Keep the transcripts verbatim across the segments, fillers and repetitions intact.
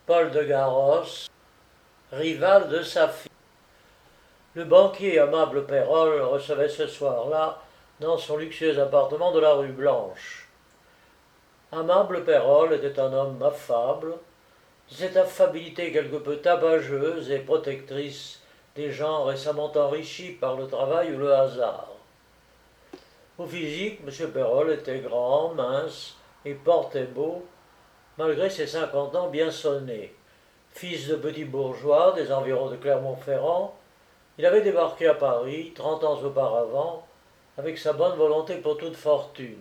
Paul de Garros, rival de sa fille. Le banquier Aimable Peyrolle recevait ce soir-là dans son luxueux appartement de la rue Blanche. Aimable Peyrolle était un homme affable, de cette affabilité quelque peu tabageuse et protectrice des gens récemment enrichis par le travail ou le hasard. Au physique, M. Peyrolle était grand, mince et portait beau, malgré ses cinquante ans bien sonnés. Fils de petits bourgeois des environs de Clermont-Ferrand, il avait débarqué à Paris, trente ans auparavant, avec sa bonne volonté pour toute fortune.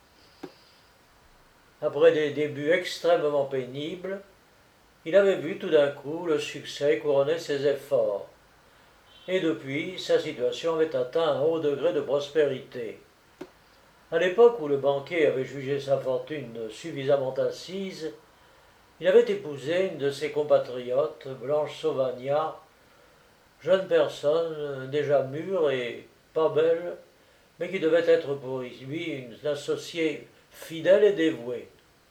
Après des débuts extrêmement pénibles, il avait vu tout d'un coup le succès couronner ses efforts. Et depuis, sa situation avait atteint un haut degré de prospérité. À l'époque où le banquier avait jugé sa fortune suffisamment assise, il avait épousé une de ses compatriotes, Blanche Sauvagnat, jeune personne déjà mûre et pas belle, mais qui devait être pour lui une associée fidèle et dévouée.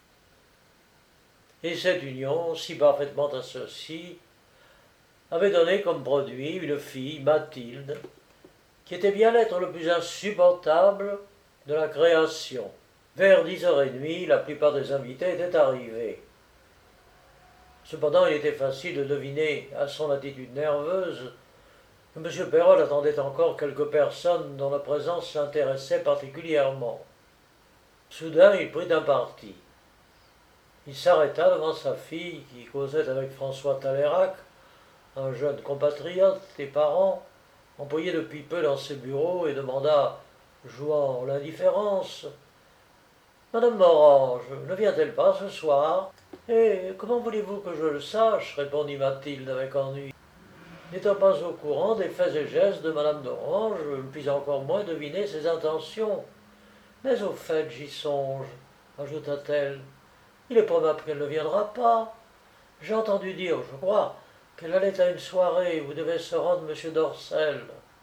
Et cette union, si parfaitement associée, avait donné comme produit une fille, Mathilde, qui était bien l'être le plus insupportable de la création. Vers dix heures trente, la plupart des invités étaient arrivés. Cependant, il était facile de deviner, à son attitude nerveuse, que M. Peyrolle attendait encore quelques personnes dont la présence l'intéressait particulièrement. Soudain, il prit un parti. Il s'arrêta devant sa fille, qui causait avec François Talleyrand, un jeune compatriote des parents, employé depuis peu dans ses bureaux, et demanda, jouant l'indifférence, « Madame Morange, ne vient-elle pas ce soir ?»« Eh, comment voulez-vous que je le sache ?» répondit Mathilde avec ennui. N'étant pas au courant des faits et gestes de Madame d'Orange, je ne puis encore moins deviner ses intentions. Mais au fait, j'y songe, ajouta-t-elle. Il est probable qu'elle ne viendra pas. J'ai entendu dire, je crois, qu'elle allait à une soirée où devait se rendre M. Dorcel.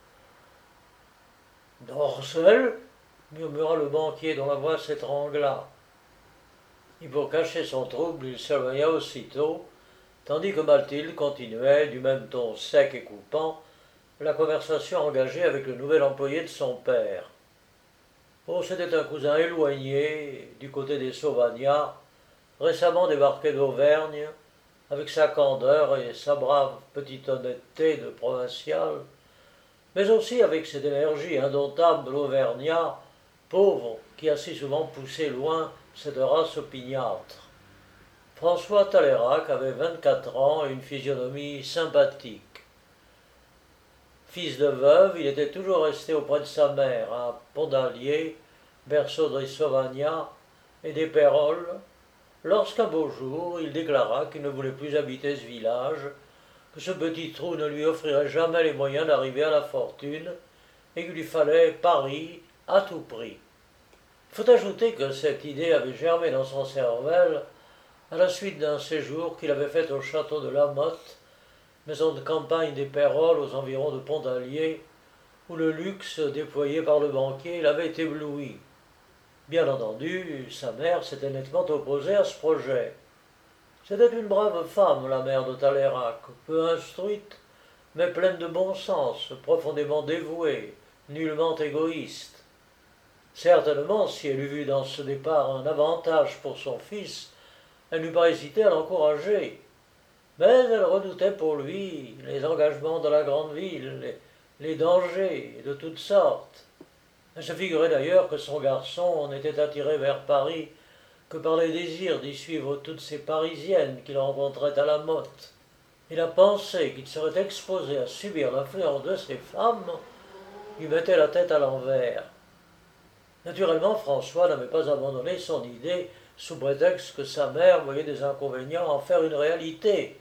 Dorcel murmura le banquier dont la voix s'étrangla. Et pour cacher son trouble, il s'éloigna aussitôt, tandis que Mathilde continuait, du même ton sec et coupant, la conversation engagée avec le nouvel employé de son père. Oh, c'était un cousin éloigné, du côté des Sauvagnat, récemment débarqué d'Auvergne, avec sa candeur et sa brave petite honnêteté de provincial, mais aussi avec cette énergie indomptable de l'Auvergnat, pauvre, qui a si souvent poussé loin cette race opiniâtre. François Talleyrand avait vingt-quatre ans et une physionomie sympathique. Fils de veuve, il était toujours resté auprès de sa mère, à Pont-d'Allier, berceau des Sauvagnat et des Peyrolle, lorsqu'un beau jour, il déclara qu'il ne voulait plus habiter ce village, que ce petit trou ne lui offrirait jamais les moyens d'arriver à la fortune, et qu'il lui fallait Paris à tout prix. Il faut ajouter que cette idée avait germé dans son cervelle à la suite d'un séjour qu'il avait fait au château de La Motte, maison de campagne des Peyrolle aux environs de Pont-d'Allier, où le luxe déployé par le banquier l'avait ébloui. Bien entendu, sa mère s'était nettement opposée à ce projet. C'était une brave femme, la mère de Talleyrand, peu instruite, mais pleine de bon sens, profondément dévouée, nullement égoïste. Certainement, si elle eût vu dans ce départ un avantage pour son fils, elle n'eût pas hésité à l'encourager. Mais elle redoutait pour lui les engagements de la grande ville, les, les dangers de toutes sortes. Elle se figurait d'ailleurs que son garçon n'était attiré vers Paris que par les désirs d'y suivre toutes ces Parisiennes qu'il rencontrait à la Motte. Et la pensée qu'il serait exposé à subir l'influence de ces femmes lui mettait la tête à l'envers. Naturellement, François n'avait pas abandonné son idée sous prétexte que sa mère voyait des inconvénients à en faire une réalité.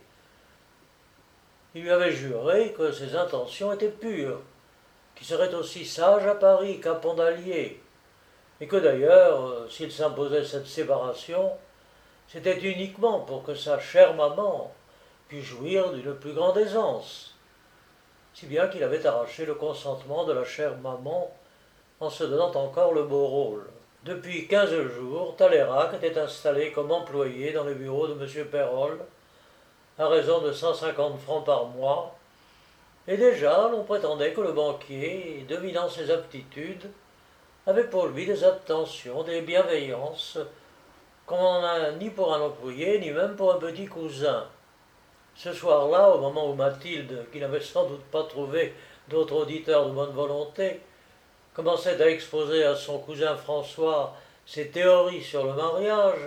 Il lui avait juré que ses intentions étaient pures, qu'il serait aussi sage à Paris qu'à Pont-d'Allier, et que d'ailleurs, s'il s'imposait cette séparation, c'était uniquement pour que sa chère maman pût jouir d'une plus grande aisance, si bien qu'il avait arraché le consentement de la chère maman en se donnant encore le beau rôle. Depuis quinze jours, Talleyrand était installé comme employé dans les bureaux de M. Peyrolle, à raison de cent cinquante francs par mois, et déjà l'on prétendait que le banquier, devinant ses aptitudes, avait pour lui des attentions, des bienveillances, qu'on n'en a ni pour un employé, ni même pour un petit cousin. Ce soir-là, au moment où Mathilde, qui n'avait sans doute pas trouvé d'autres auditeurs de bonne volonté, commençait à exposer à son cousin François ses théories sur le mariage,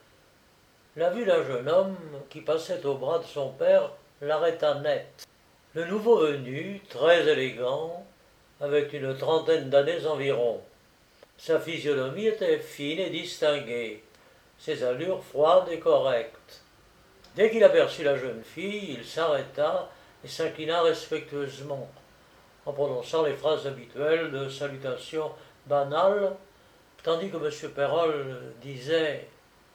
la vue d'un jeune homme qui passait au bras de son père l'arrêta net. Le nouveau venu, très élégant, avait une trentaine d'années environ. Sa physionomie était fine et distinguée, ses allures froides et correctes. Dès qu'il aperçut la jeune fille, il s'arrêta et s'inclina respectueusement, en prononçant les phrases habituelles de salutation banale, tandis que M. Perrol disait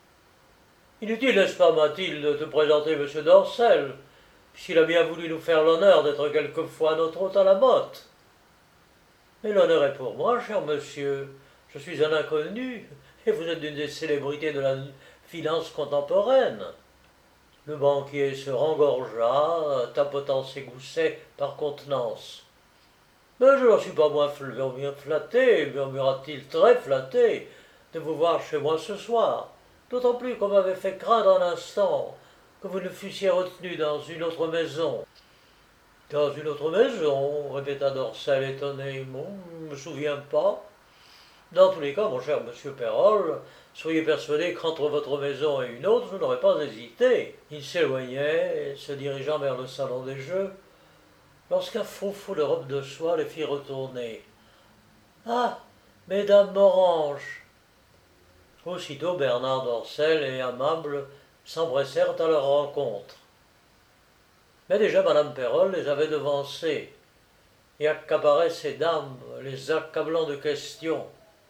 « Inutile, n'est-ce pas, Mathilde, de te présenter M. Dorcel, puisqu'il a bien voulu nous faire l'honneur d'être quelquefois notre hôte à la motte. Mais l'honneur est pour moi, cher monsieur. Je suis un inconnu, et vous êtes une des célébrités de la finance contemporaine. » Le banquier se rengorgea, tapotant ses goussets par contenance. « Mais je n'en suis pas moins flatté, murmura-t-il, très flatté, de vous voir chez moi ce soir, d'autant plus qu'on m'avait fait craindre un instant que vous ne fussiez retenu dans une autre maison. » « Dans une autre maison, répéta Dorcel étonné. Bon, je ne me souviens pas. Dans tous les cas, mon cher monsieur Perrol, soyez persuadé qu'entre votre maison et une autre, je n'aurais pas hésité. Il s'éloignait, se dirigeant vers le salon des jeux, lorsqu'un froufrou de robe de soie les fit retourner. « Ah, mesdames Morange !» Aussitôt Bernard Dorcel et Amable s'empressèrent à leur rencontre. Mais déjà Madame Perrol les avait devancés et accaparait ces dames, les accablant de questions.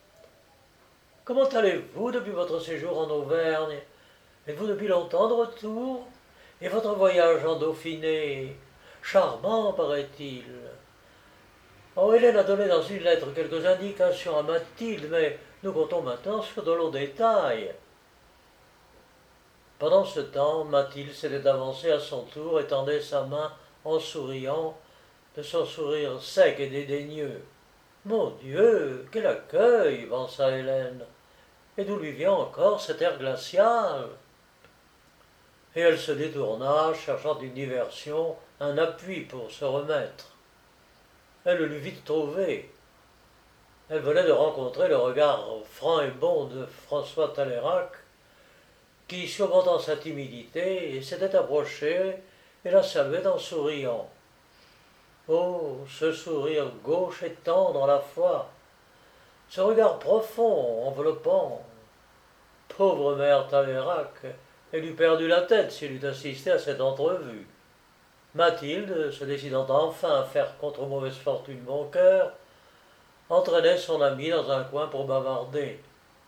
« Comment allez-vous depuis votre séjour en Auvergne? Êtes-vous depuis longtemps de retour? Et votre voyage en Dauphiné? Charmant, paraît-il. » Oh, Hélène a donné dans une lettre quelques indications à Mathilde, mais nous comptons maintenant sur de longs détails. Pendant ce temps, Mathilde s'était avancée à son tour et tendait sa main en souriant, de son sourire sec et dédaigneux. « Mon Dieu, quel accueil !» pensa Hélène. « Et d'où lui vient encore cet air glacial ?» Et elle se détourna, cherchant une diversion, un appui pour se remettre. Elle l'eut vite trouvé. Elle venait de rencontrer le regard franc et bon de François Talleyrand, qui, surmontant sa timidité, s'était approché et la saluait en souriant. Oh, ce sourire gauche et tendre à la fois, ce regard profond, enveloppant. Pauvre mère Talleyrand, elle eût perdu la tête s'il eût assisté à cette entrevue. Mathilde, se décidant enfin à faire contre mauvaise fortune bon cœur, entraînait son amie dans un coin pour bavarder.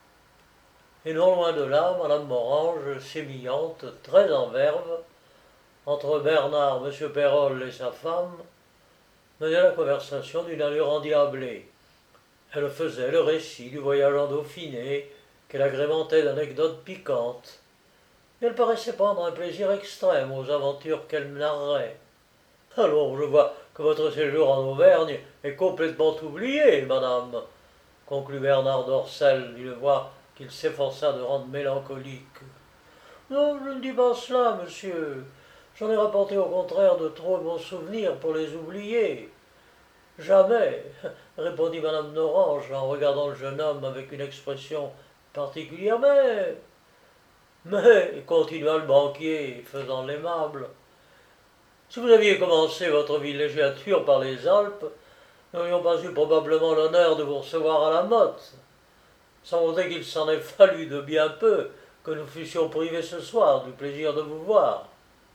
Et non loin de là, Madame Morange, sémillante, très en verve, entre Bernard, M. Perrol et sa femme, menait la conversation d'une allure endiablée. Elle faisait le récit du voyage en Dauphiné, qu'elle agrémentait d'anecdotes piquantes. Et elle paraissait prendre un plaisir extrême aux aventures qu'elle narrait. « Alors, je vois que votre séjour en Auvergne est complètement oublié, madame, » conclut Bernard Dorcel d'une voix qu'il s'efforça de rendre mélancolique. « Non, je ne dis pas cela, monsieur. J'en ai rapporté au contraire de trop bons souvenirs pour les oublier. »« Jamais, » répondit madame Morange en regardant le jeune homme avec une expression particulière. « Mais, mais, continua le banquier, faisant l'aimable, si vous aviez commencé votre villégiature par les Alpes, nous n'aurions pas eu probablement l'honneur de vous recevoir à la motte. Sans compter qu'il s'en est fallu de bien peu que nous fussions privés ce soir du plaisir de vous voir. »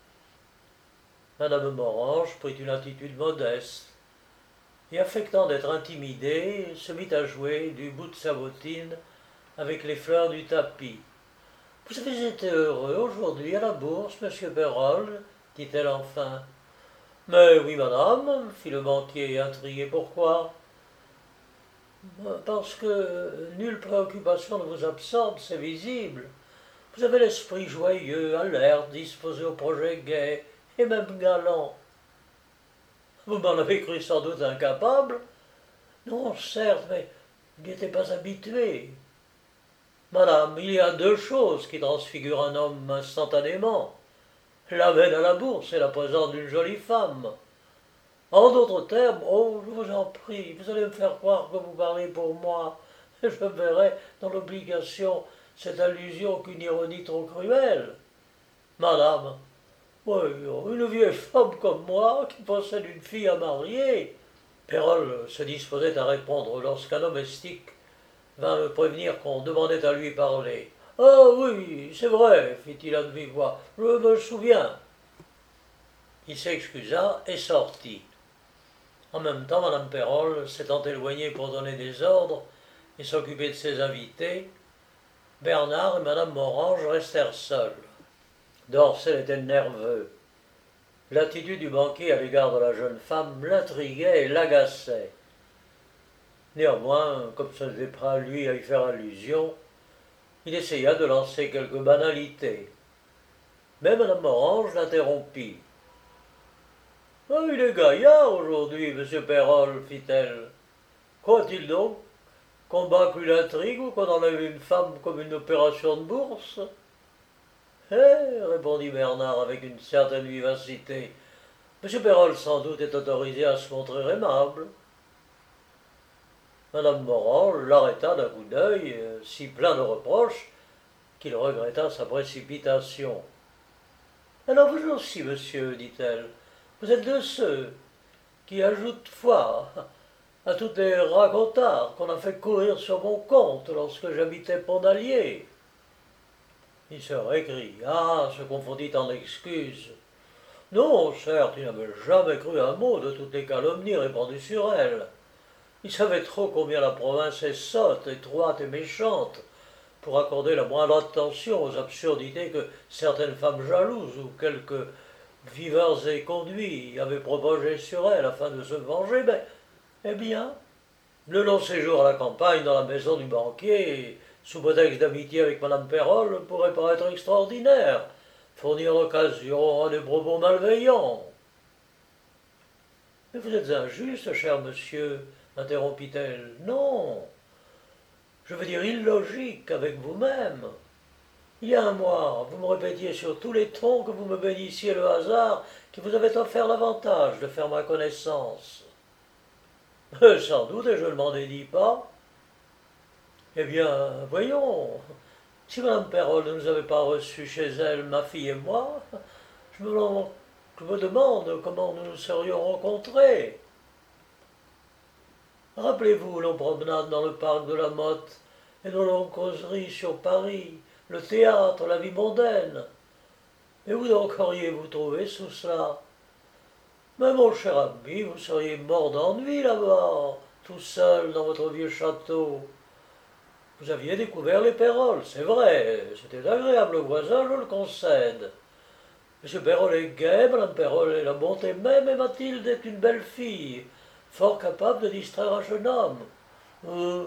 Madame Morange prit une attitude modeste, et affectant d'être intimidée, se mit à jouer du bout de sa bottine avec les fleurs du tapis. « Vous avez été heureux aujourd'hui à la bourse, monsieur Perrol ?» dit-elle enfin. « Mais oui, madame, » fit le banquier intrigué. « Pourquoi ?»« Parce que nulle préoccupation ne vous absorbe, c'est visible. Vous avez l'esprit joyeux, alerte, disposé au projet gai, et même galant. Vous m'en avez cru sans doute incapable. Non, certes, mais vous n'y étiez pas habitué. Madame, il y a deux choses qui transfigurent un homme instantanément. La veine à la bourse et la présence d'une jolie femme. En d'autres termes, oh, je vous en prie, vous allez me faire croire que vous parlez pour moi. Je me verrai dans l'obligation cette allusion qu'une ironie trop cruelle. Madame, voyons, une vieille femme comme moi, qui possède une fille à marier. Pérol se disposait à répondre lorsqu'un domestique vint me prévenir qu'on demandait à lui parler. Ah oui, c'est vrai, fit-il à demi-voix, je me souviens. Il s'excusa et sortit. En même temps, madame Pérol s'étant éloignée pour donner des ordres et s'occuper de ses invités, Bernard et madame Morange restèrent seuls. Dorcel était nerveux. L'attitude du banquier à l'égard de la jeune femme l'intriguait et l'agaçait. Néanmoins, comme ce n'était pas lui à y faire allusion, il essaya de lancer quelques banalités. Mais madame Morange l'interrompit. « Ah, il est gaillard aujourd'hui, monsieur Pérol, fit-elle. Croit-il donc qu'on bâcle une intrigue ou qu'on enlève une femme comme une opération de bourse ?» Eh, répondit Bernard avec une certaine vivacité. Monsieur Pérol, sans doute, est autorisé à se montrer aimable. Madame Morange l'arrêta d'un coup d'œil, euh, si plein de reproches, qu'il regretta sa précipitation. Alors vous aussi, monsieur, dit-elle, vous êtes de ceux qui ajoutent foi à toutes les racontards qu'on a fait courir sur mon compte lorsque j'habitais Pont-d'Allier. Il se récria, se confondit en excuses. Non, certes, il n'avait jamais cru un mot de toutes les calomnies répandues sur elle. Il savait trop combien la province est sotte, étroite et méchante, pour accorder la moindre attention aux absurdités que certaines femmes jalouses ou quelques viveurs et conduits avaient propagées sur elle afin de se venger. Mais, eh bien, le long séjour à la campagne dans la maison du banquier, sous prétexte d'amitié avec madame Pérol, pourrait paraître extraordinaire, fournir l'occasion à des propos malveillants. Mais vous êtes injuste, cher monsieur, interrompit-elle. Non, je veux dire illogique avec vous-même. Il y a un mois, vous me répétiez sur tous les tons que vous me bénissiez le hasard qui vous avait offert l'avantage de faire ma connaissance. Euh, sans doute, et je ne m'en dédie pas. Eh bien, voyons, si madame Pérol ne nous avait pas reçus chez elle, ma fille et moi, je me, je me demande comment nous nous serions rencontrés. Rappelez-vous nos promenades dans le parc de la Motte et nos longues causeries sur Paris, le théâtre, la vie mondaine. Et où donc auriez-vous trouvé sous cela? Mais mon cher ami, vous seriez mort d'ennui là-bas, tout seul dans votre vieux château. Vous aviez découvert les Pérol, c'est vrai, c'était agréable voisin, je le concède. Monsieur Pérol est gai, madame Pérol est la bonté même, et Mathilde est une belle fille, fort capable de distraire un jeune homme. Euh...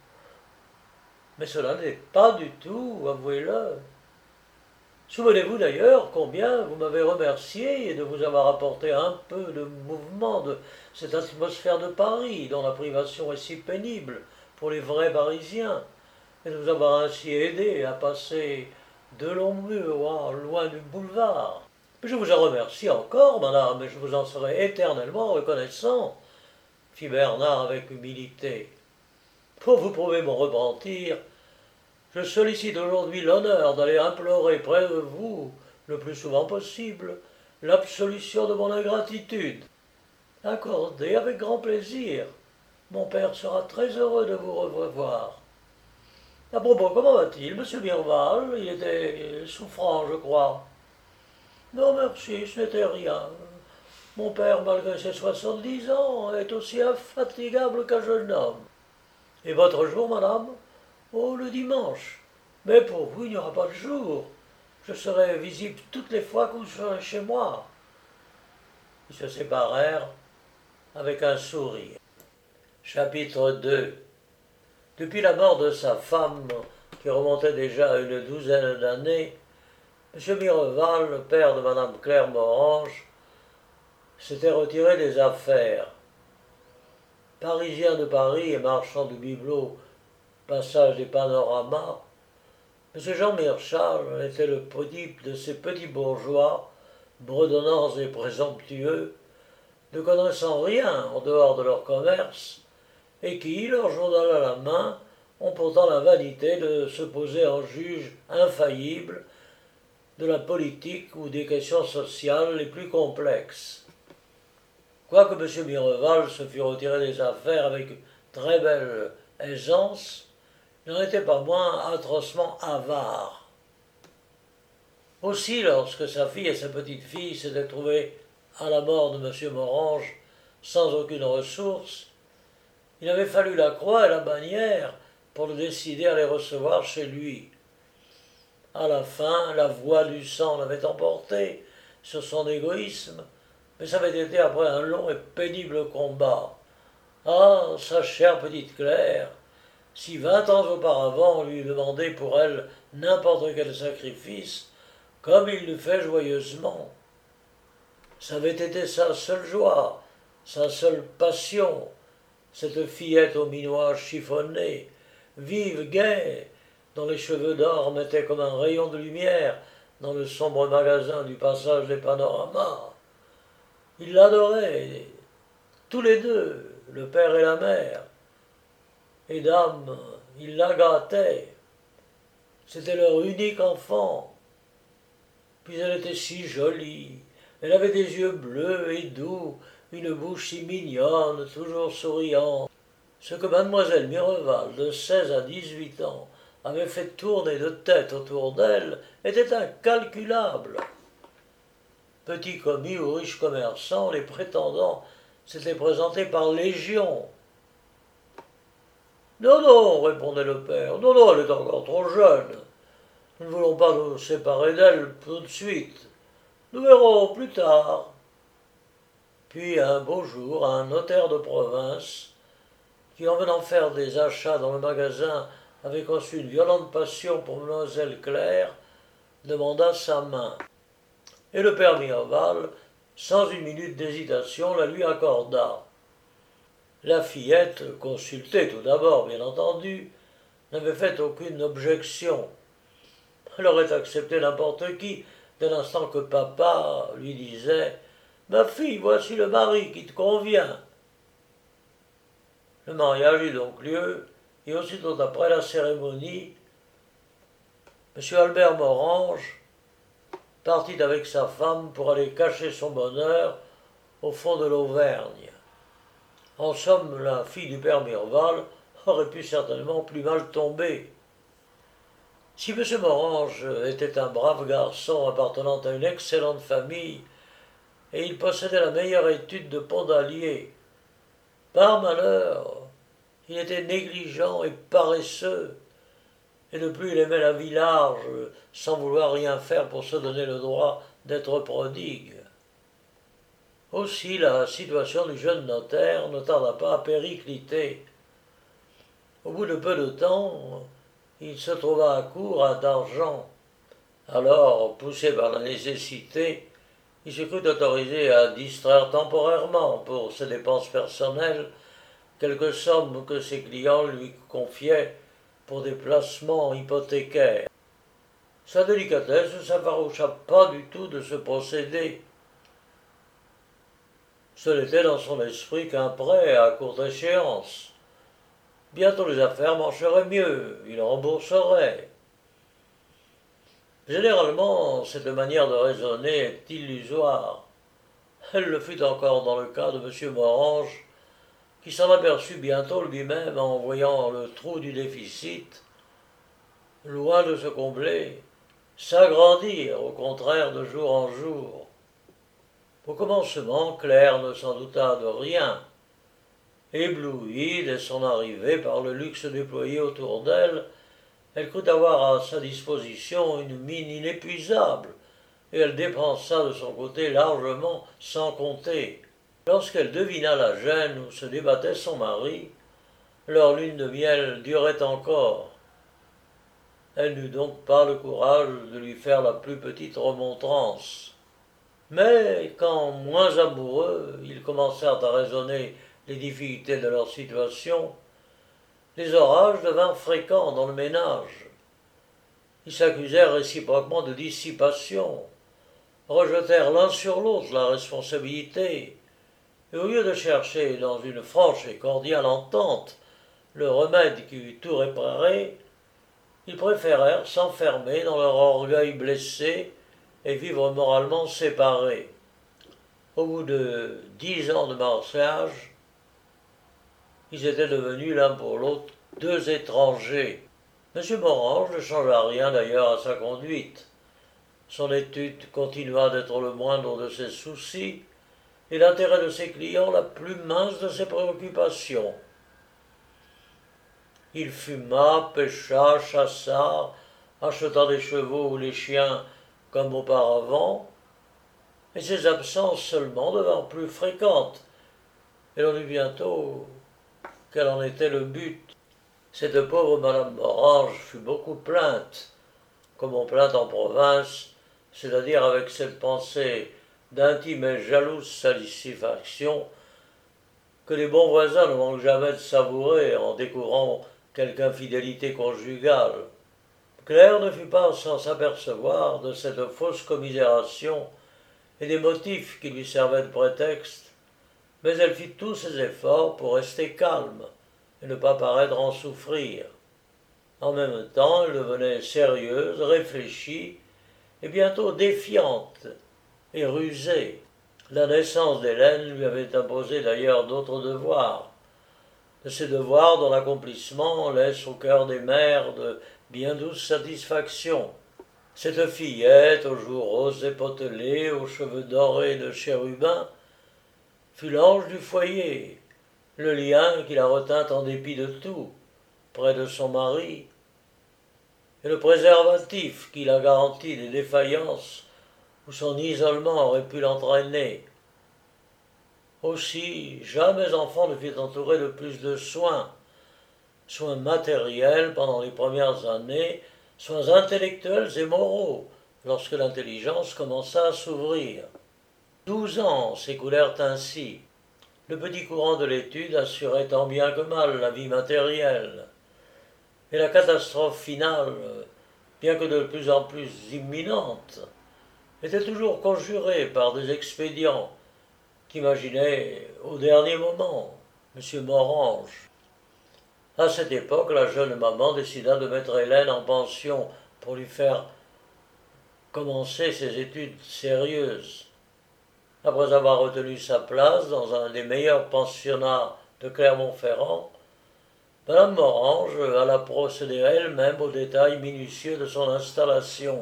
Mais cela n'est pas du tout, avouez-le. Souvenez-vous d'ailleurs combien vous m'avez remercié de vous avoir apporté un peu de mouvement de cette atmosphère de Paris, dont la privation est si pénible pour les vrais Parisiens, et de vous avoir ainsi aidé à passer de longs murs loin du boulevard. Je vous en remercie encore, madame, et je vous en serai éternellement reconnaissant, fit Bernard avec humilité. Pour vous prouver mon repentir, je sollicite aujourd'hui l'honneur d'aller implorer près de vous, le plus souvent possible, l'absolution de mon ingratitude. Accordez avec grand plaisir. Mon père sera très heureux de vous revoir. À propos, comment va-t-il, monsieur Mirval? Il était souffrant, je crois. Non, merci, ce n'était rien. Mon père, malgré ses soixante-dix ans, est aussi infatigable qu'un jeune homme. Et votre jour, madame? Oh, le dimanche. Mais pour vous, il n'y aura pas de jour. Je serai visible toutes les fois que vous serez chez moi. Ils se séparèrent avec un sourire. Chapitre deux. Depuis la mort de sa femme, qui remontait déjà à une douzaine d'années, M. Mireval, le père de Mme Claire Morange, s'était retiré des affaires. Parisien de Paris et marchand de bibelots, passage des panoramas, M. Jean Mirchal était le type de ces petits bourgeois, bredonnants et présomptueux, ne connaissant rien en dehors de leur commerce, et qui, leur journal à la main, ont pourtant la vanité de se poser en juge infaillible de la politique ou des questions sociales les plus complexes. Quoique M. Mireval se fût retiré des affaires avec très belle aisance, il n'en était pas moins atrocement avare. Aussi, lorsque sa fille et sa petite-fille s'étaient trouvées à la mort de M. Morange sans aucune ressource, il avait fallu la croix et la bannière pour le décider à les recevoir chez lui. À la fin, la voix du sang l'avait emporté sur son égoïsme, mais ça avait été après un long et pénible combat. Ah, sa chère petite Claire, si vingt ans auparavant on lui demandait pour elle n'importe quel sacrifice, comme il le fait joyeusement. Ça avait été sa seule joie, sa seule passion, cette fillette au minois chiffonné, vive, gaie, dont les cheveux d'or mettaient comme un rayon de lumière dans le sombre magasin du passage des panoramas. Ils l'adoraient, tous les deux, le père et la mère. Et dame, ils la gâtaient. C'était leur unique enfant. Puis elle était si jolie. Elle avait des yeux bleus et doux, une bouche si mignonne, toujours souriante. Ce que mademoiselle Mireval, de seize à dix-huit ans, avait fait tourner de tête autour d'elle était incalculable. Petits commis ou riches commerçants, les prétendants s'étaient présentés par légion. Non, non, répondait le père, non, non, elle est encore trop jeune. Nous ne voulons pas nous séparer d'elle tout de suite. Nous verrons plus tard. Puis, un beau jour, un notaire de province, qui en venant faire des achats dans le magasin avait conçu une violente passion pour mademoiselle Claire, demanda sa main. Et le père Mireval, sans une minute d'hésitation, la lui accorda. La fillette, consultée tout d'abord, bien entendu, n'avait fait aucune objection. Elle aurait accepté n'importe qui, dès l'instant que papa lui disait « Ma fille, voici le mari qui te convient ». Le mariage eut donc lieu, et aussitôt après la cérémonie, M. Albert Morange partit avec sa femme pour aller cacher son bonheur au fond de l'Auvergne. En somme, la fille du père Mireval aurait pu certainement plus mal tomber. Si M. Morange était un brave garçon appartenant à une excellente famille, et il possédait la meilleure étude de Pont-d'Allier, par malheur, il était négligent et paresseux, et de plus il aimait la vie large, sans vouloir rien faire pour se donner le droit d'être prodigue. Aussi la situation du jeune notaire ne tarda pas à péricliter. Au bout de peu de temps, il se trouva à court d'argent. Alors, poussé par la nécessité, il se crut autorisé à distraire temporairement pour ses dépenses personnelles quelques sommes que ses clients lui confiaient pour des placements hypothécaires. Sa délicatesse ne s'effaroucha pas du tout de ce procédé. Ce n'était dans son esprit qu'un prêt à courte échéance. Bientôt les affaires marcheraient mieux, il rembourserait. Généralement, cette manière de raisonner est illusoire. Elle le fut encore dans le cas de M. Morange, qui s'en aperçut bientôt lui-même en voyant le trou du déficit, loin de se combler, s'agrandir au contraire de jour en jour. Au commencement, Claire ne s'en douta de rien. Éblouie dès son arrivée par le luxe déployé autour d'elle, elle crut avoir à sa disposition une mine inépuisable, et elle dépensa de son côté largement sans compter. Lorsqu'elle devina la gêne où se débattait son mari, leur lune de miel durait encore. Elle n'eut donc pas le courage de lui faire la plus petite remontrance. Mais quand, moins amoureux, ils commencèrent à raisonner les difficultés de leur situation, les orages devinrent fréquents dans le ménage. Ils s'accusèrent réciproquement de dissipation, rejetèrent l'un sur l'autre la responsabilité, et au lieu de chercher dans une franche et cordiale entente le remède qui eût tout réparé, ils préférèrent s'enfermer dans leur orgueil blessé et vivre moralement séparés. Au bout de dix ans de mariage, ils étaient devenus l'un pour l'autre deux étrangers. M. Morange ne changea rien d'ailleurs à sa conduite. Son étude continua d'être le moindre de ses soucis et l'intérêt de ses clients la plus mince de ses préoccupations. Il fuma, pêcha, chassa, acheta des chevaux ou des chiens comme auparavant, et ses absences seulement devinrent plus fréquentes, et l'on eut bientôt quel en était le but. Cette pauvre madame Morange fut beaucoup plainte, comme on plaint en province, c'est-à-dire avec cette pensée d'intime et jalouse satisfaction que les bons voisins ne manquent jamais de savourer en découvrant quelque infidélité conjugale. Claire ne fut pas sans s'apercevoir de cette fausse commisération et des motifs qui lui servaient de prétexte, mais elle fit tous ses efforts pour rester calme et ne pas paraître en souffrir. En même temps, elle devenait sérieuse, réfléchie et bientôt défiante et rusée. La naissance d'Hélène lui avait imposé d'ailleurs d'autres devoirs, de ces devoirs dont l'accomplissement laisse au cœur des mères de bien douces satisfactions. Cette fillette, aux joues roses et potelées, aux cheveux dorés de chérubin, fut l'ange du foyer, le lien qui la retint en dépit de tout, près de son mari, et le préservatif qui la garantit des défaillances où son isolement aurait pu l'entraîner. Aussi, jamais enfant ne fut entouré de plus de soins, soins matériels pendant les premières années, soins intellectuels et moraux, lorsque l'intelligence commença à s'ouvrir. Douze ans s'écoulèrent ainsi. Le petit courant de l'étude assurait tant bien que mal la vie matérielle. Et la catastrophe finale, bien que de plus en plus imminente, était toujours conjurée par des expédients qu'imaginaient au dernier moment M. Morange. À cette époque, la jeune maman décida de mettre Hélène en pension pour lui faire commencer ses études sérieuses. Après avoir retenu sa place dans un des meilleurs pensionnats de Clermont-Ferrand, Madame Morange alla procéder elle-même aux détails minutieux de son installation.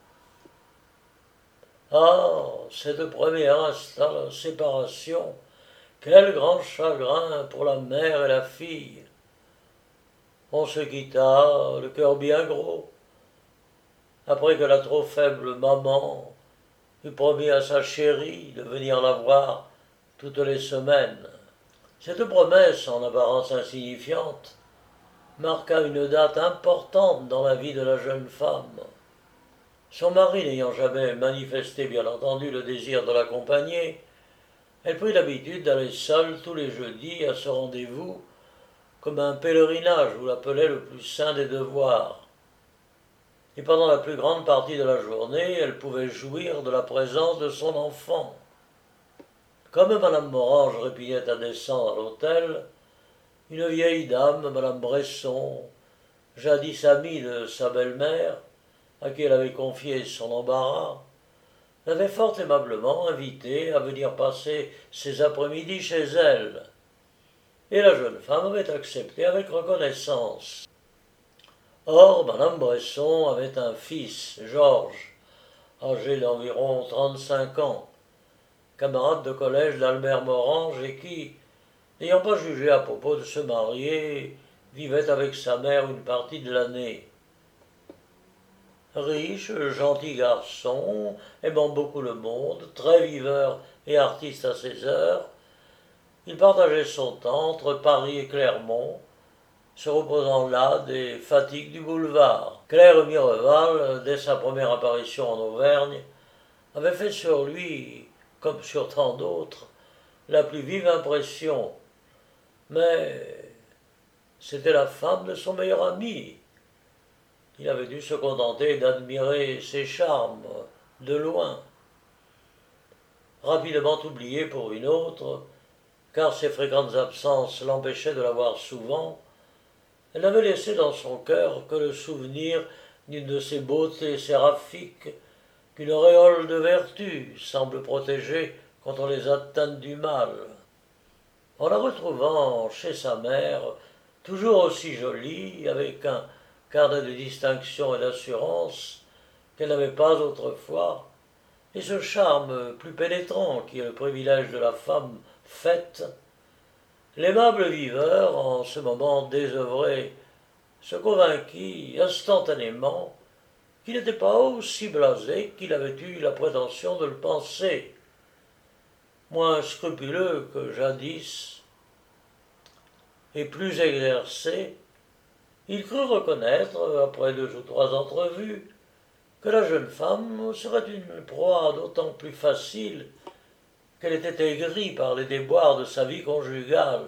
Ah, cette première séparation, quel grand chagrin pour la mère et la fille. On se quitta, le cœur bien gros, après que la trop faible maman eut promis à sa chérie de venir la voir toutes les semaines. Cette promesse, en apparence insignifiante, marqua une date importante dans la vie de la jeune femme. Son mari n'ayant jamais manifesté, bien entendu, le désir de l'accompagner, elle prit l'habitude d'aller seule tous les jeudis à ce rendez-vous, comme un pèlerinage où l'appelait le plus saint des devoirs. Et pendant la plus grande partie de la journée, elle pouvait jouir de la présence de son enfant. Comme Madame Morange répugnait à descendre à l'hôtel, une vieille dame, Madame Bresson, jadis amie de sa belle-mère, à qui elle avait confié son embarras, l'avait fort aimablement invitée à venir passer ses après-midi chez elle. Et la jeune femme avait accepté avec reconnaissance. Or, Madame Bresson avait un fils, Georges, âgé d'environ trente-cinq ans, camarade de collège d'Albert Morange et qui, n'ayant pas jugé à propos de se marier, vivait avec sa mère une partie de l'année. Riche, gentil garçon, aimant beaucoup le monde, très viveur et artiste à ses heures, il partageait son temps entre Paris et Clermont, se reposant là des fatigues du boulevard. Claire Mireval, dès sa première apparition en Auvergne, avait fait sur lui, comme sur tant d'autres, la plus vive impression. Mais c'était la femme de son meilleur ami. Il avait dû se contenter d'admirer ses charmes de loin. Rapidement oublié pour une autre, car ses fréquentes absences l'empêchaient de la voir souvent, elle n'avait laissé dans son cœur que le souvenir d'une de ces beautés séraphiques qu'une auréole de vertu semble protéger contre les atteintes du mal. En la retrouvant chez sa mère, toujours aussi jolie, avec un carnet de distinction et d'assurance qu'elle n'avait pas autrefois, et ce charme plus pénétrant qui est le privilège de la femme faite, l'aimable viveur, en ce moment désœuvré, se convainquit instantanément qu'il n'était pas aussi blasé qu'il avait eu la prétention de le penser. Moins scrupuleux que jadis, et plus exercé, il crut reconnaître, après deux ou trois entrevues, que la jeune femme serait une proie d'autant plus facile qu'elle était aigrie par les déboires de sa vie conjugale.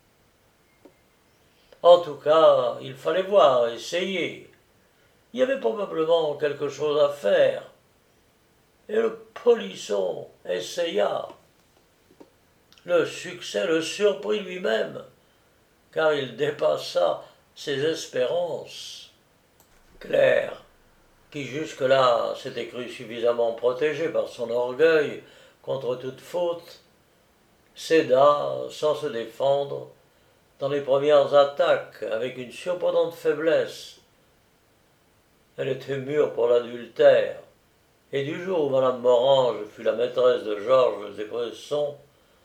En tout cas, il fallait voir, essayer. Il y avait probablement quelque chose à faire. Et le polisson essaya. Le succès le surprit lui-même, car il dépassa ses espérances. Claire, qui jusque-là s'était crue suffisamment protégée par son orgueil contre toute faute, céda sans se défendre dans les premières attaques avec une surprenante faiblesse. Elle était mûre pour l'adultère, et du jour où madame Morange fut la maîtresse de Georges Descresson,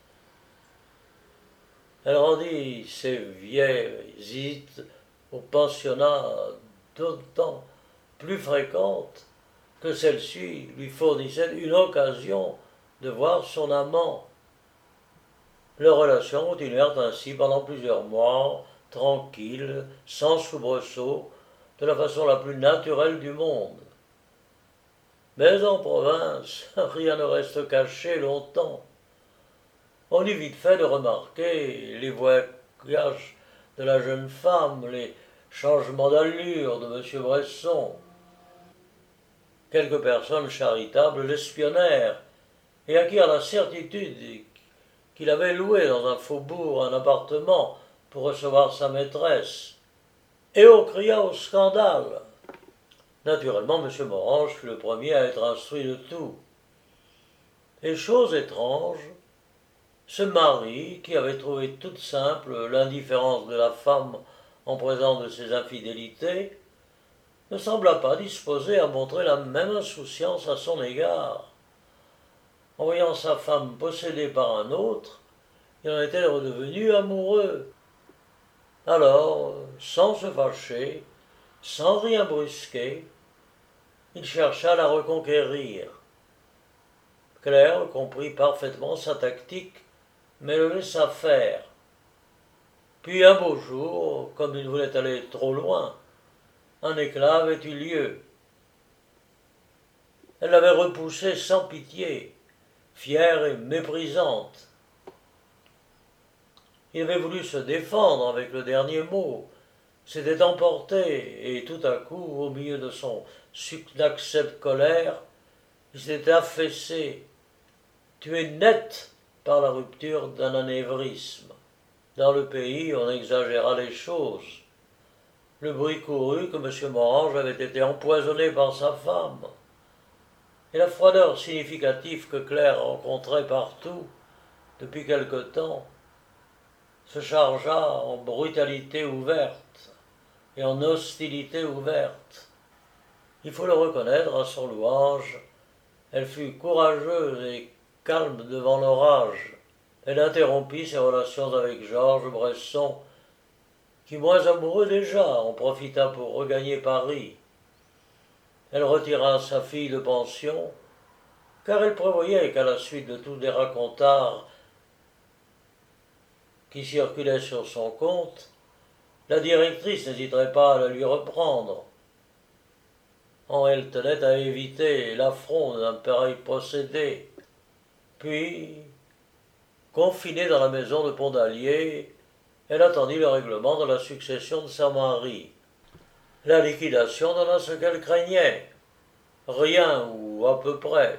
elle rendit ses vieilles visites au pensionnat d'autant plus fréquentes que celle-ci lui fournissait une occasion de voir son amant. Leurs relations continuèrent ainsi pendant plusieurs mois, tranquilles, sans soubresaut, de la façon la plus naturelle du monde. Mais en province, rien ne reste caché longtemps. On eut vite fait de remarquer les voyages de la jeune femme, les changements d'allure de M. Bresson. Quelques personnes charitables l'espionnèrent et acquirent la certitude qu'il avait loué dans un faubourg un appartement pour recevoir sa maîtresse. Et on cria au scandale. Naturellement, M. Morange fut le premier à être instruit de tout. Et chose étrange, ce mari, qui avait trouvé toute simple l'indifférence de la femme en présence de ses infidélités, ne sembla pas disposé à montrer la même insouciance à son égard. En voyant sa femme possédée par un autre, il en était redevenu amoureux. Alors, sans se fâcher, sans rien brusquer, il chercha à la reconquérir. Claire comprit parfaitement sa tactique, mais le laissa faire. Puis un beau jour, comme il voulait aller trop loin, un éclat avait eu lieu. Elle l'avait repoussé sans pitié, fière et méprisante. Il avait voulu se défendre avec le dernier mot, s'était emporté, et tout à coup, au milieu de son inacceptable colère, il s'était affaissé, tué net par la rupture d'un anévrisme. Dans le pays, on exagéra les choses. Le bruit courut que M. Morange avait été empoisonné par sa femme, et la froideur significative que Claire rencontrait partout, depuis quelque temps, se chargea en brutalité ouverte et en hostilité ouverte. Il faut le reconnaître à son louange, elle fut courageuse et calme devant l'orage. Elle interrompit ses relations avec Georges Bresson, qui, moins amoureux déjà, en profita pour regagner Paris. Elle retira sa fille de pension, car elle prévoyait qu'à la suite de tous les racontars qui circulaient sur son compte, la directrice n'hésiterait pas à la lui reprendre. Or, elle tenait à éviter l'affront d'un pareil procédé. Puis, confinée dans la maison de Pont-d'Allier, elle attendit le règlement de la succession de sa mari. La liquidation donna ce qu'elle craignait. Rien, ou à peu près.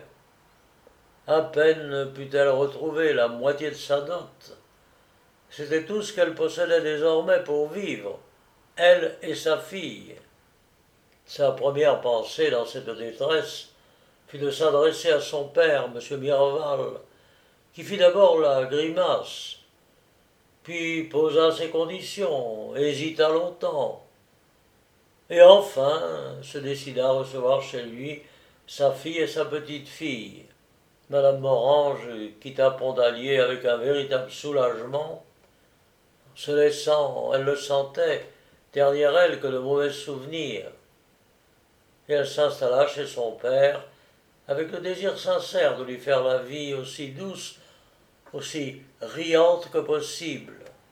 À peine put-elle retrouver la moitié de sa dot. C'était tout ce qu'elle possédait désormais pour vivre, elle et sa fille. Sa première pensée dans cette détresse fut de s'adresser à son père, M. Mirval, qui fit d'abord la grimace, puis posa ses conditions, hésita longtemps, et enfin se décida à recevoir chez lui sa fille et sa petite-fille. Madame Morange quitta Pont-d'Allier avec un véritable soulagement, se laissant, elle le sentait, ternir elle que de mauvais souvenirs. Et elle s'installa chez son père avec le désir sincère de lui faire la vie aussi douce, aussi riante que possible.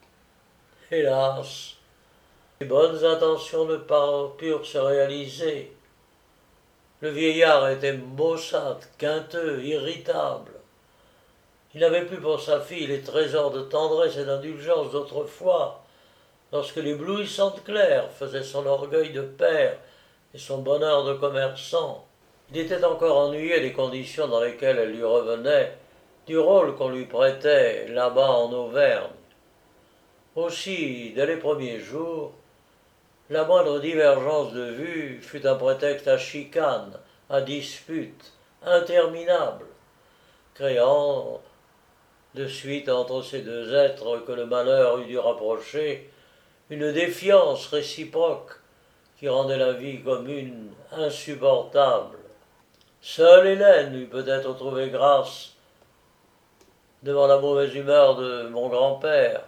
Hélas, les bonnes intentions ne purent se réaliser. Le vieillard était maussade, quinteux, irritable. Il n'avait plus pour sa fille les trésors de tendresse et d'indulgence d'autrefois, lorsque l'éblouissante Claire faisait son orgueil de père et son bonheur de commerçant. Il était encore ennuyé des conditions dans lesquelles elle lui revenait, du rôle qu'on lui prêtait là-bas en Auvergne. Aussi, dès les premiers jours, la moindre divergence de vue fut un prétexte à chicane, à dispute, interminable, créant, de suite entre ces deux êtres que le malheur eût dû rapprocher, une défiance réciproque qui rendait la vie commune insupportable. Seule Hélène eût peut-être trouvé grâce devant la mauvaise humeur de mon grand-père,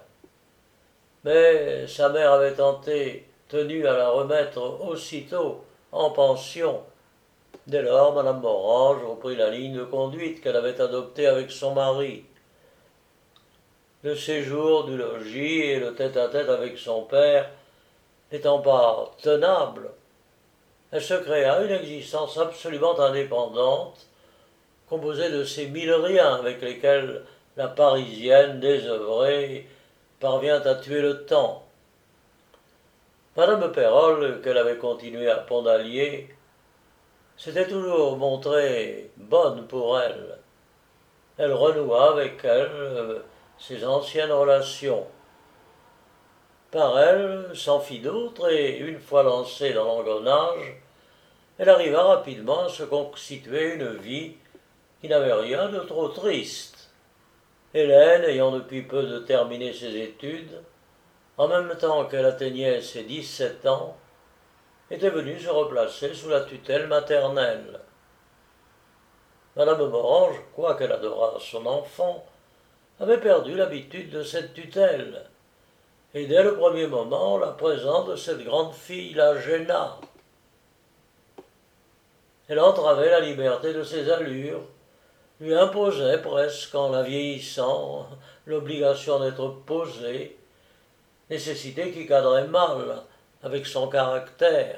mais sa mère avait tenté, tenue à la remettre aussitôt en pension. Dès lors, madame Morange reprit la ligne de conduite qu'elle avait adoptée avec son mari. Le séjour du logis et le tête-à-tête avec son père n'étant pas tenables, elle se créa une existence absolument indépendante, composée de ces mille riens avec lesquels la Parisienne désœuvrée parvient à tuer le temps. Madame Perrol, qu'elle avait continuée à Pont-d'Allier, s'était toujours montrée bonne pour elle. Elle renoua avec elle euh, ses anciennes relations. Par elle s'en fit d'autres, et une fois lancée dans l'engrenage, elle arriva rapidement à se constituer une vie qui n'avait rien de trop triste. Hélène, ayant depuis peu de terminé ses études, en même temps qu'elle atteignait ses dix-sept ans, était venue se replacer sous la tutelle maternelle. Madame Morange, quoiqu'elle adorât son enfant, avait perdu l'habitude de cette tutelle, et dès le premier moment, la présence de cette grande fille la gêna. Elle entravait la liberté de ses allures, lui imposait presque, en la vieillissant, l'obligation d'être posée, nécessité qui cadrait mal avec son caractère.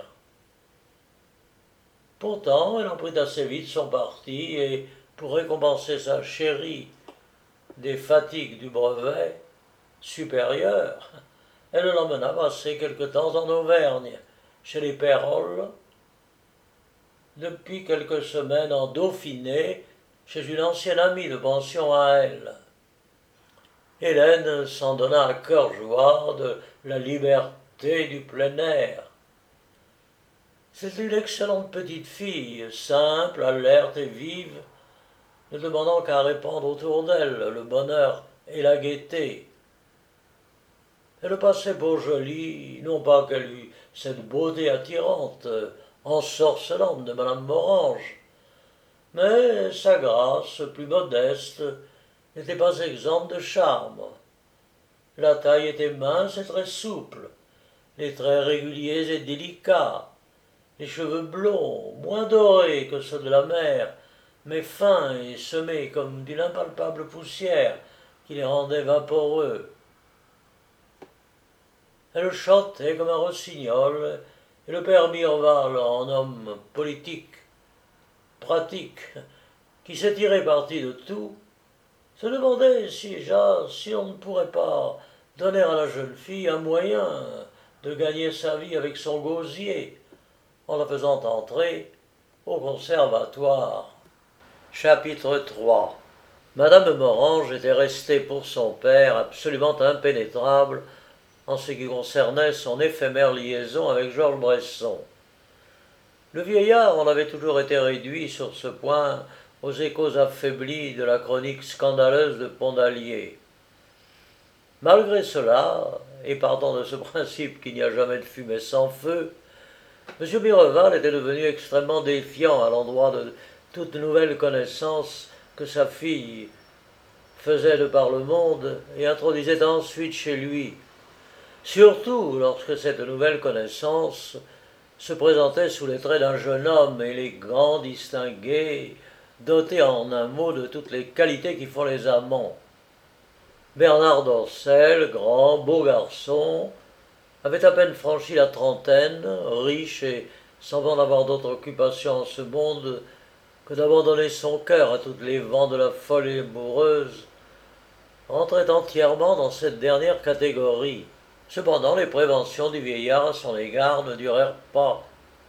Pourtant, elle en prit assez vite son parti, et, pour récompenser sa chérie des fatigues du brevet supérieur, elle l'emmena passer quelque temps en Auvergne, chez les Perrol, depuis quelques semaines en Dauphiné, chez une ancienne amie de pension à elle. Hélène s'en donna à cœur joie de la liberté du plein air. C'était une excellente petite fille, simple, alerte et vive, ne demandant qu'à répandre autour d'elle le bonheur et la gaieté. Elle passait pour jolie, non pas qu'elle eût cette beauté attirante, ensorcelante de madame Morange, mais sa grâce, plus modeste, n'était pas exempte de charme. La taille était mince et très souple, les traits réguliers et délicats, les cheveux blonds, moins dorés que ceux de la mère, mais fins et semés comme d'une impalpable poussière qui les rendait vaporeux. Elle chantait comme un rossignol, et le père Mirval, en homme politique, pratique, qui s'est tiré parti de tout, se demandait si, ja, si on ne pourrait pas donner à la jeune fille un moyen de gagner sa vie avec son gosier, en la faisant entrer au conservatoire. Chapitre trois. Madame Morange était restée pour son père absolument impénétrable en ce qui concernait son éphémère liaison avec Georges Bresson. Le vieillard en avait toujours été réduit sur ce point aux échos affaiblis de la chronique scandaleuse de Pondalier. Malgré cela, et partant de ce principe qu'il n'y a jamais de fumée sans feu, M. Mireval était devenu extrêmement défiant à l'endroit de toute nouvelle connaissance que sa fille faisait de par le monde et introduisait ensuite chez lui, surtout lorsque cette nouvelle connaissance se présentait sous les traits d'un jeune homme élégant, distingué, doté en un mot de toutes les qualités qui font les amants. Bernard Dorcel, grand, beau garçon, avait à peine franchi la trentaine, riche et semblant n'avoir d'autre occupation en ce monde que d'abandonner son cœur à tous les vents de la folie amoureuse, rentrait entièrement dans cette dernière catégorie. Cependant, les préventions du vieillard à son égard ne durèrent pas.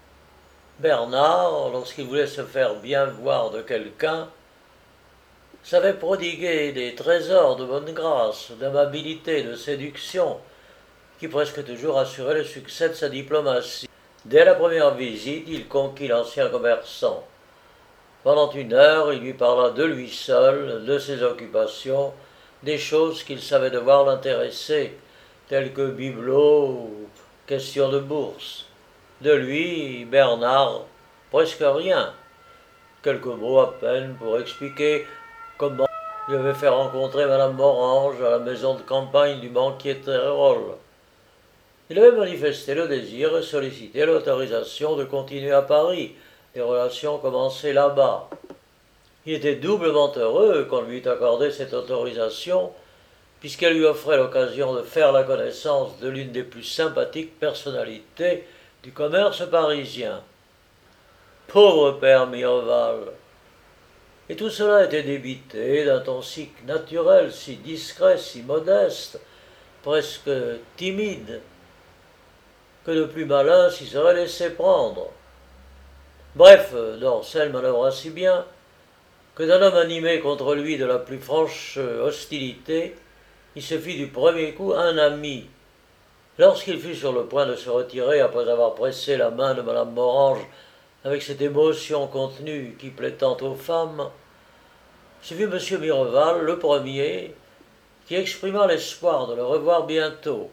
Bernard, lorsqu'il voulait se faire bien voir de quelqu'un, savait prodiguer des trésors de bonne grâce, d'amabilité, de séduction, qui presque toujours assuraient le succès de sa diplomatie. Dès la première visite, il conquit l'ancien commerçant. Pendant une heure, il lui parla de lui seul, de ses occupations, des choses qu'il savait devoir l'intéresser, telles que bibelots ou questions de bourse. De lui, Bernard, presque rien. Quelques mots à peine pour expliquer comment il avait fait rencontrer Madame Morange à la maison de campagne du banquier Terrol. Il avait manifesté le désir et sollicité l'autorisation de continuer à Paris, les relations commencées là-bas. Il était doublement heureux qu'on lui eût accordé cette autorisation, puisqu'elle lui offrait l'occasion de faire la connaissance de l'une des plus sympathiques personnalités du commerce parisien. Pauvre père Mireval! Et tout cela était débité d'un ton si naturel, si discret, si modeste, presque timide, que le plus malin s'y serait laissé prendre. Bref, Dorcel manœuvra si bien que d'un homme animé contre lui de la plus franche hostilité, il se fit du premier coup un ami. Lorsqu'il fut sur le point de se retirer après avoir pressé la main de Madame Morange avec cette émotion contenue qui plaît tant aux femmes, ce fut M. Mireval, le premier, qui exprima l'espoir de le revoir bientôt.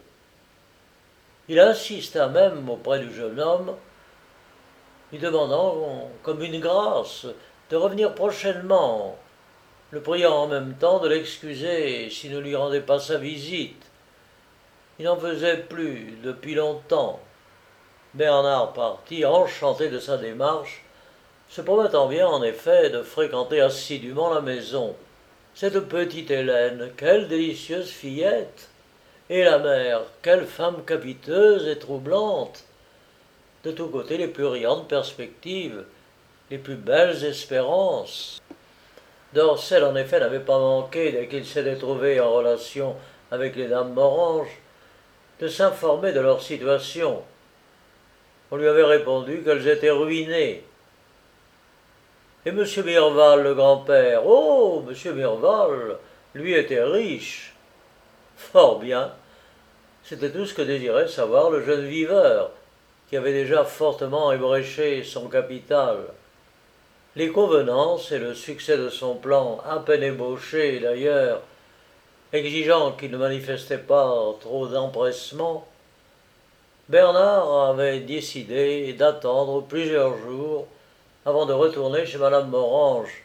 Il insista même auprès du jeune homme, lui demandant, comme une grâce, de revenir prochainement, le priant en même temps de l'excuser s'il ne lui rendait pas sa visite. Il n'en faisait plus depuis longtemps. Bernard partit, enchanté de sa démarche, se promettant bien en effet de fréquenter assidûment la maison. Cette petite Hélène, quelle délicieuse fillette! Et la mère, quelle femme capiteuse et troublante! De tous côtés les plus riantes perspectives, les plus belles espérances. Dorcel en effet n'avait pas manqué, dès qu'il s'était trouvé en relation avec les dames Morange, de s'informer de leur situation. On lui avait répondu qu'elles étaient ruinées. Et M. Mireval, le grand-père, oh, M. Mireval, lui était riche. Fort bien, c'était tout ce que désirait savoir le jeune viveur, qui avait déjà fortement ébréché son capital. Les convenances et le succès de son plan, à peine ébauché d'ailleurs, exigeant qu'il ne manifestait pas trop d'empressement, Bernard avait décidé d'attendre plusieurs jours avant de retourner chez Madame Morange.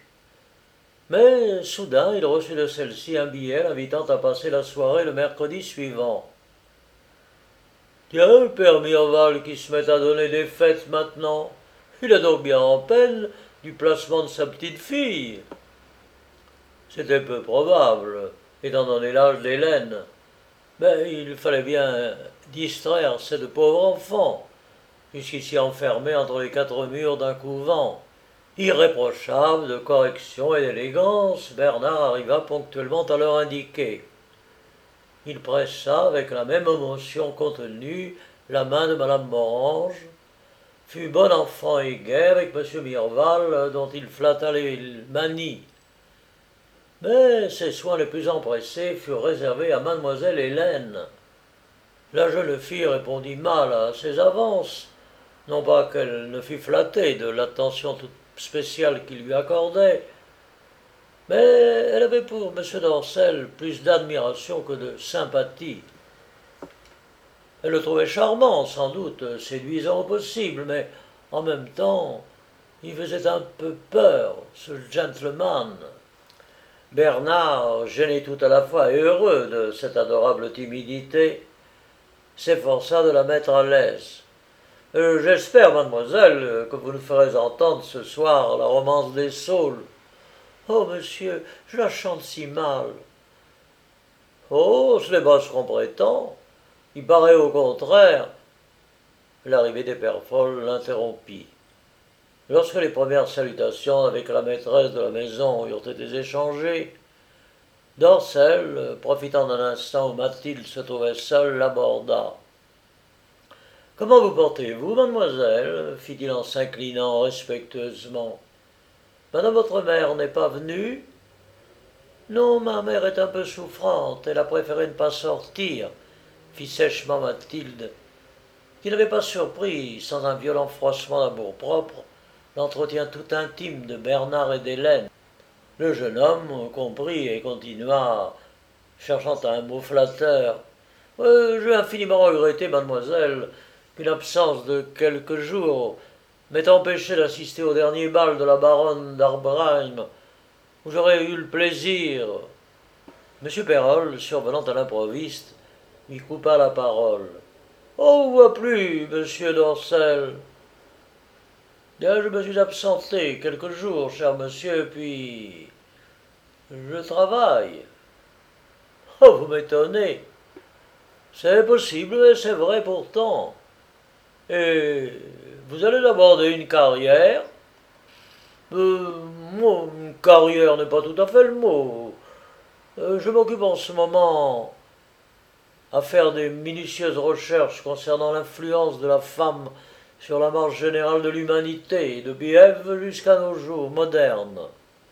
Mais soudain il reçut de celle-ci un billet l'invitant à passer la soirée le mercredi suivant. « Tiens, le père Mireval qui se met à donner des fêtes maintenant, il est donc bien en peine du placement de sa petite-fille. » C'était peu probable, étant donné l'âge d'Hélène. Mais il fallait bien distraire ces deux pauvres enfants, jusqu'ici enfermés entre les quatre murs d'un couvent. Irréprochable de correction et d'élégance, Bernard arriva ponctuellement à l'heure indiquée. Il pressa avec la même émotion contenue la main de madame Morange, fut bon enfant et gai avec monsieur Mirval, dont il flatta les manies. Mais ses soins les plus empressés furent réservés à mademoiselle Hélène. La jeune fille répondit mal à ses avances, non pas qu'elle ne fût flattée de l'attention toute spéciale qu'il lui accordait, mais elle avait pour M. Dorcel plus d'admiration que de sympathie. Elle le trouvait charmant, sans doute, séduisant au possible, mais en même temps, il faisait un peu peur, ce gentleman. Bernard, gêné tout à la fois et heureux de cette adorable timidité, s'efforça de la mettre à l'aise. Euh, J'espère, mademoiselle, que vous nous ferez entendre ce soir la romance des saules. Oh, monsieur, je la chante si mal. Oh, ce n'est pas ce qu'on prétend. Il paraît au contraire. L'arrivée des pères folles l'interrompit. Lorsque les premières salutations avec la maîtresse de la maison eurent été échangées, Dorcel, profitant d'un instant où Mathilde se trouvait seule, l'aborda. « Comment vous portez-vous, mademoiselle » fit-il en s'inclinant respectueusement. « Madame votre mère n'est pas venue ?»« Non, ma mère est un peu souffrante, elle a préféré ne pas sortir, » fit sèchement Mathilde, qui n'avait pas surpris, sans un violent froissement d'amour-propre, l'entretien tout intime de Bernard et d'Hélène. Le jeune homme comprit et continua, cherchant un mot flatteur. Euh, « J'ai infiniment regretté, mademoiselle, qu'une absence de quelques jours m'ait empêché d'assister au dernier bal de la baronne d'Arbheim, où j'aurais eu le plaisir. » M. Perrol, survenant à l'improviste, lui coupa la parole. « On ne voit plus, monsieur Dorcel. »« Bien, je me suis absenté quelques jours, cher monsieur, puis je travaille. »« Oh, vous m'étonnez. C'est possible, mais c'est vrai pourtant. Et vous allez aborder une carrière. Euh, moi, une carrière n'est pas tout à fait le mot. Euh, je m'occupe en ce moment à faire des minutieuses recherches concernant l'influence de la femme sur la marche générale de l'humanité, depuis Ève jusqu'à nos jours modernes.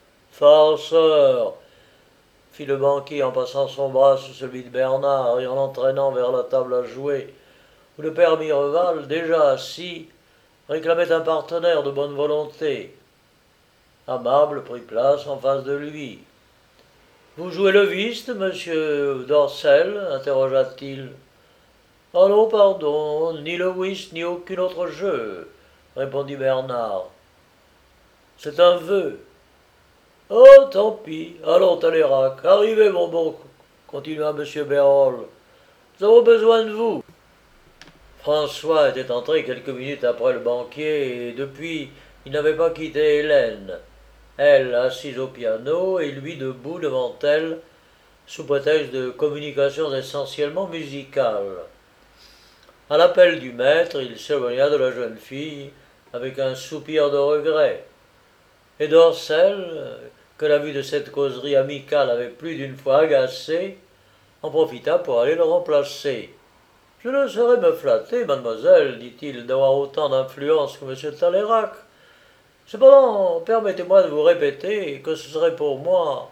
Farceur, fit le banquier en passant son bras sous celui de Bernard et en l'entraînant vers la table à jouer, où le père Mirval, déjà assis, réclamait un partenaire de bonne volonté. Amable prit place en face de lui. « Vous jouez le whist, monsieur Dorcel ?» interrogea-t-il. « Ah non, pardon, ni le whist, ni aucun autre jeu, » répondit Bernard. « C'est un vœu. »« Oh, tant pis, allons, Talérac, arrivez, mon bon, » continua M. Perrol. « Nous avons besoin de vous. » François était entré quelques minutes après le banquier, et depuis, il n'avait pas quitté Hélène, elle assise au piano et lui debout devant elle, sous prétexte de communications essentiellement musicales. À l'appel du maître, il s'éloigna de la jeune fille avec un soupir de regret. Et Dorcel, que la vue de cette causerie amicale avait plus d'une fois agacé, en profita pour aller le remplacer. « Je ne saurais me flatter, mademoiselle, dit-il, d'avoir autant d'influence que M. Talérac. Cependant, permettez-moi de vous répéter que ce serait pour moi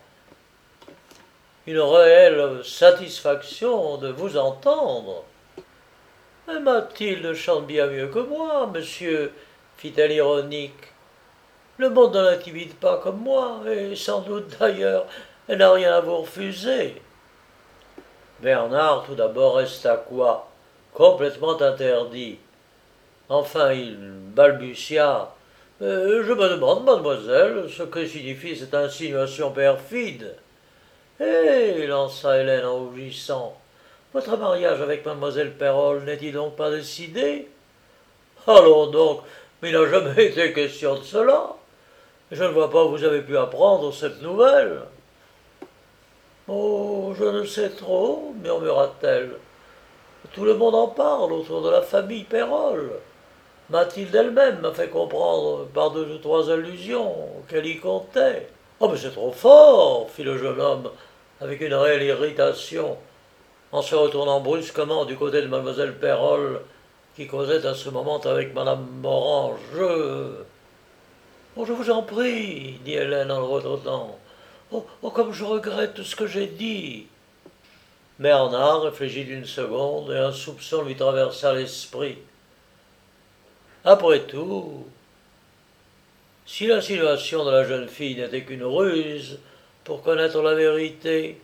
une réelle satisfaction de vous entendre. » « Mais Mathilde chante bien mieux que moi, monsieur, » fit-elle ironique. « Le monde ne l'intimide pas comme moi, et sans doute d'ailleurs, elle n'a rien à vous refuser. » Bernard tout d'abord resta quoi, complètement interdit. Enfin il balbutia. Euh, « Je me demande, mademoiselle, ce que signifie cette insinuation perfide. » Eh, lança Hélène en rougissant. Votre mariage avec mademoiselle Perrol n'est-il donc pas décidé? Allons donc, mais il n'a jamais été question de cela. Je ne vois pas où vous avez pu apprendre cette nouvelle. Oh, Je ne sais trop, murmura-t-elle. Tout le monde en parle autour de la famille Pérol. Mathilde elle-même m'a fait comprendre par deux ou trois allusions qu'elle y comptait. Oh, mais c'est trop fort, fit le jeune homme, avec une réelle irritation, en se retournant brusquement du côté de mademoiselle Pérol, qui causait à ce moment avec madame Morange. Je... Oh, je vous en prie, dit Hélène en le redonnant. Oh, oh, comme je regrette tout ce que j'ai dit. Bernard réfléchit d'une seconde et un soupçon lui traversa l'esprit. Après tout, si l'insinuation de la jeune fille n'était qu'une ruse pour connaître la vérité,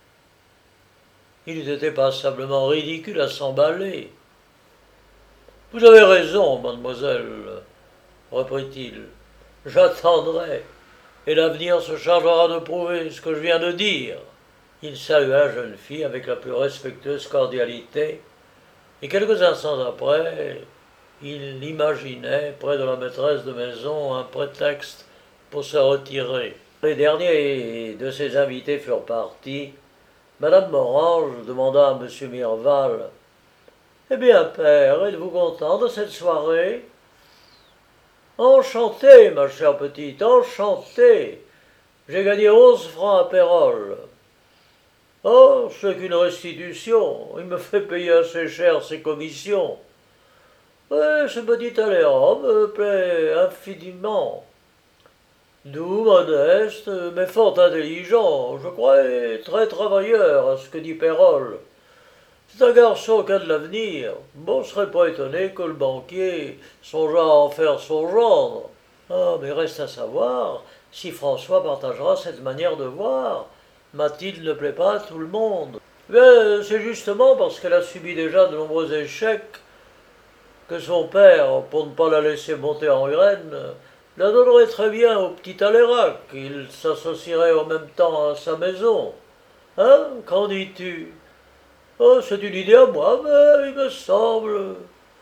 il eût été passablement ridicule à s'emballer. Vous avez raison, mademoiselle, reprit-il. J'attendrai, et l'avenir se chargera de prouver ce que je viens de dire. Il salua la jeune fille avec la plus respectueuse cordialité, et quelques instants après, il imaginait, près de la maîtresse de maison, un prétexte pour se retirer. Les derniers de ses invités furent partis. Madame Morange demanda à M. Mirval « Eh bien, père, êtes-vous content de cette soirée ?»« Enchanté, ma chère petite, enchanté. J'ai gagné onze francs à Pérol. »« Oh, c'est qu'une restitution. Il me fait payer assez cher ses commissions. » « Oui, ce petit Talleyrand me plaît infiniment. Doux, modeste, mais fort intelligent, je crois, et très travailleur, à ce que dit Pérol. C'est un garçon qui a de l'avenir. Bon, je serais pas étonné que le banquier songeât à en faire son gendre. Ah, mais reste à savoir si François partagera cette manière de voir. Mathilde ne plaît pas à tout le monde. Mais c'est justement parce qu'elle a subi déjà de nombreux échecs que son père, pour ne pas la laisser monter en graine, la donnerait très bien au petit Talleyrand, qu'il s'associerait en même temps à sa maison. Hein, qu'en dis-tu? Oh, c'est une idée à moi, mais il me semble...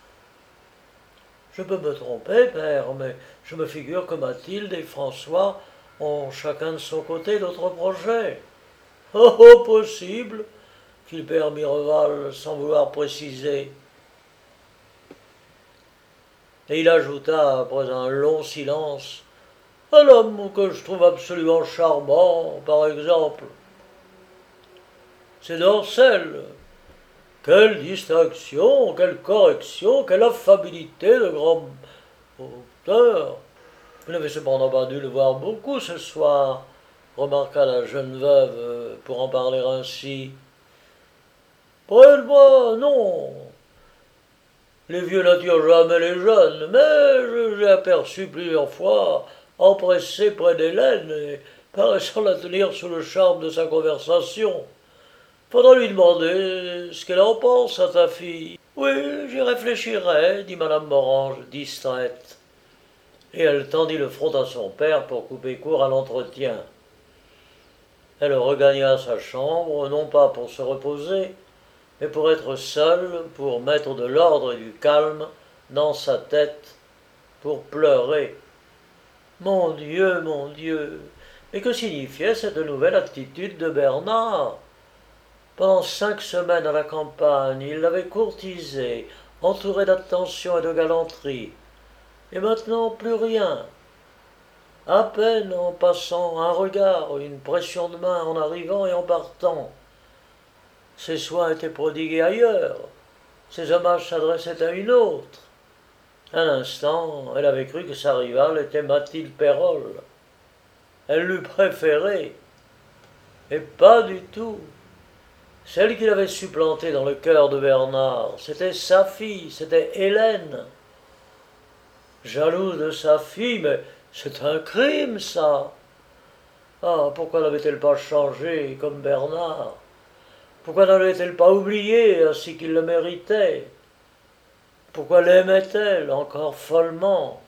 Je peux me tromper, père, mais je me figure que Mathilde et François ont chacun de son côté d'autres projets. Oh, oh, possible, fit le père Mirval sans vouloir préciser. Et il ajouta, après un long silence, « Un homme que je trouve absolument charmant, par exemple. C'est Dorcel. Quelle distinction, quelle correction, quelle affabilité de grand auteur. Vous n'avez cependant pas dû le voir beaucoup ce soir, remarqua la jeune veuve pour en parler ainsi. Près de moi, non. Les vieux n'attirent jamais les jeunes, mais je l'ai aperçu plusieurs fois, empressé près d'Hélène et paraissant la tenir sous le charme de sa conversation. Faudra lui demander ce qu'elle en pense à ta fille. Oui, j'y réfléchirai, dit madame Morange, distraite. Et elle tendit le front à son père pour couper court à l'entretien. Elle regagna sa chambre, non pas pour se reposer, mais pour être seule, pour mettre de l'ordre et du calme dans sa tête, pour pleurer. Mon Dieu, mon Dieu, mais que signifiait cette nouvelle attitude de Bernard? Pendant cinq semaines à la campagne, il l'avait courtisée, entourée d'attention et de galanterie. Et maintenant, plus rien. À peine en passant un regard, une pression de main en arrivant et en partant. Ses soins étaient prodigués ailleurs, ses hommages s'adressaient à une autre. Un instant, elle avait cru que sa rivale était Mathilde Pérol. Elle l'eût préférée, et pas du tout. Celle qu'il avait supplantée dans le cœur de Bernard, c'était sa fille, c'était Hélène. Jalouse de sa fille, mais c'est un crime, ça. Ah, pourquoi n'avait-elle pas changé comme Bernard? Pourquoi n'avait-elle pas oublié ainsi qu'il le méritait? Pourquoi l'aimait-elle encore follement?